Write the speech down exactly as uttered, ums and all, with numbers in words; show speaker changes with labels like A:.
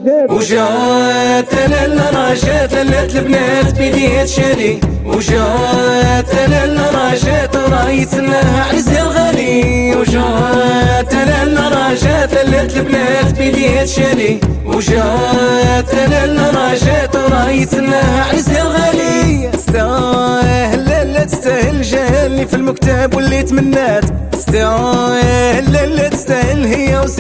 A: وجات لنا راجات لات البنات بيديها تشالي وجات لنا راجات ورايت لها عرس الغالي وجات لنا راجات لات البنات بيديها تشالي وجات لنا راجات ورايت لها عرس الغالي تستاهل لا تستاهل جهلني في المكتب واللي تمنات تستاهل لا تستاهل هي